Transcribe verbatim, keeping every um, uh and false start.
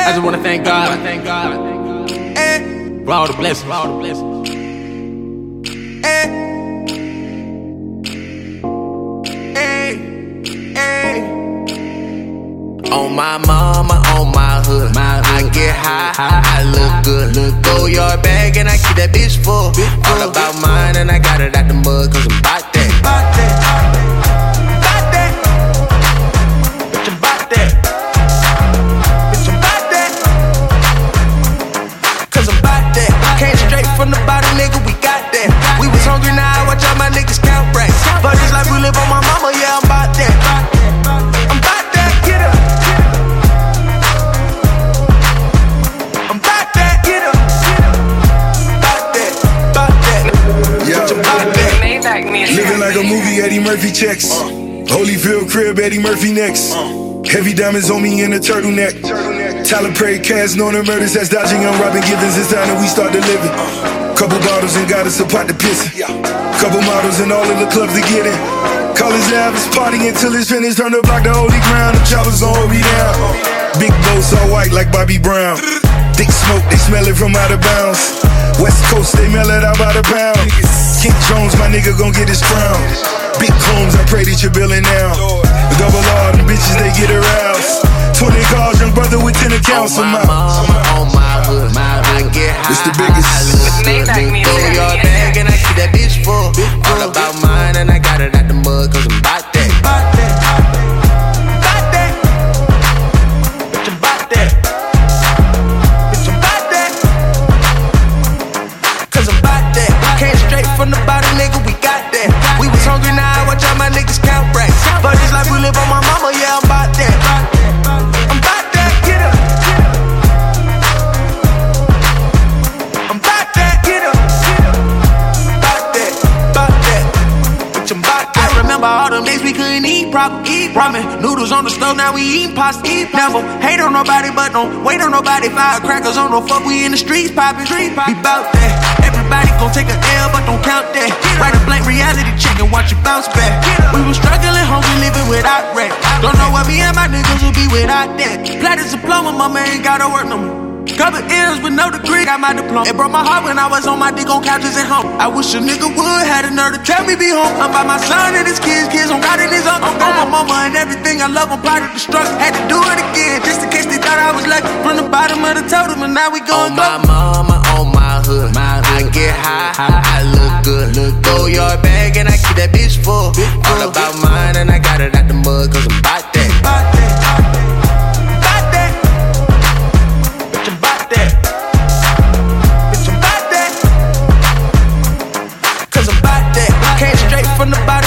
I just wanna thank God, thank God, for all the blessings, for all the blessings. On my mama, on my hood, my hood. I get high, high, I look good. Look Go yard bag and I keep that bitch full. Big All about mine and I got it out the mud, cause I'm bout that. Bout that. Bout that. Bitch, I'm bout that. Bitch, I'm bout that. Cause I'm bout that. Came straight from the bottom, nigga, we got that. We was hungry, now I watch all my niggas count racks. But this life we live on my mama, yeah, I'm bout that. I'm bout that, get up. Living like a movie, Eddie Murphy checks. Uh, Holyfield crib, Eddie Murphy next. Uh, Heavy diamonds on me in a turtleneck. turtleneck. Tyler Perry cast, known the murders that's dodging on Robin Givens. It's time that we start to living. Uh, Couple bottles and got us a pot to piss. Yeah. Couple models and all of the clubs to get in. College Ave is party until it's finished. Turn the block to holy ground. The choppers gon' hold me down. Big boats all white like Bobby Brown. Thick smoke, they smell it from out of bounds. West Coast, they mail it out by the pound. King Jones, my nigga gon' get his crown. Big combs, I pray that you're billing now. Double R, them bitches, they get aroused. Twenty cars, young brother with ten accounts. On my mama, on my hood, my hood. I get high, it's the biggest. I look good. Go yard bag and I keep that bitch full. All about mine and I got it out the mud, cause I'm bout that. Bout that. Bout that. Bitch, I'm bout that. Bitch, I'm bout that. Cause I'm bout that. Came straight from the bottom, nigga, we got that. We was hungry, now I watch all my niggas count racks. But this life we live on my mama, yeah, I'm bout that. I'm bout that, get up. I'm bout that, get up. Bout that, bout that. Bitch, I'm bout that. I remember all them days we couldn't eat proper. Eat ramen, noodles on the stove, now we eating pasta. Eat never hate on nobody, but don't wait on nobody. Firecrackers on no fuck, we in the streets poppin'. We bout that. Everybody gon' take a L, but don't count that. Write a blank reality check and watch it bounce back. We was struggling, hungry, living without rap. Don't know what me and my niggas would be without that. Platinum diploma, mama ain't gotta work no more. Couple M's with no degree, got my diploma. It broke my heart when I was on my dick on couches at home. I wish a nigga would had a nerve to tell me be home. I'm by my son and his kids, kids on God and his uncle. On my mama and everything I love, I'm part of the struggle. Had to do it again, just in case they thought I was lucky. From the bottom of the totem, and now we going go. On my mama, on my hood, my hood. I get high, high, I look good. Look Go yard bag and I keep that bitch full. All about mine and I got it out the mud, cause I'm bout that. Bout that. Bout that. Bitch, I'm bout that. Bitch, I'm bout that. Cause I'm bout that. Came straight from the bottom.